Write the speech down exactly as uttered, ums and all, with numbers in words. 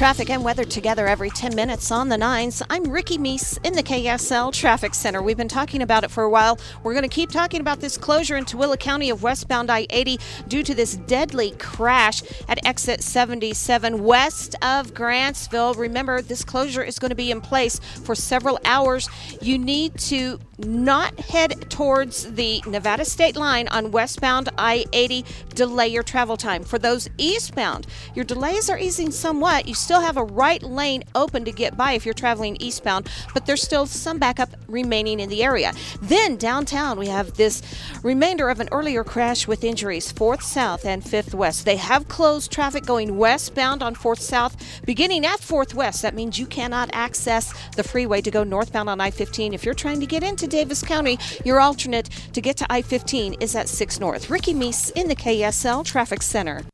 Traffic and weather together every ten minutes on the nines. I'm Ricky Meese in the K S L Traffic Center. We've been talking about it for a while. We're going to keep talking about this closure in Tooele County of westbound I eighty due to this deadly crash at exit seventy-seven west of Grantsville. Remember, this closure is going to be in place for several hours. You need to not head towards the Nevada state line on westbound I eighty. Delay your travel time. For those eastbound, your delays are easing somewhat. You still have a right lane open to get by if you're traveling eastbound, but there's still some backup remaining in the area. Then downtown, we have this remainder of an earlier crash with injuries, fourth South and fifth West. They have closed traffic going westbound on fourth South, beginning at fourth West. That means you cannot access the freeway to go northbound on I fifteen. If you're trying to get into Davis County, your alternate to get to I fifteen is at six North. Ricky Meese in the K S L Traffic Center.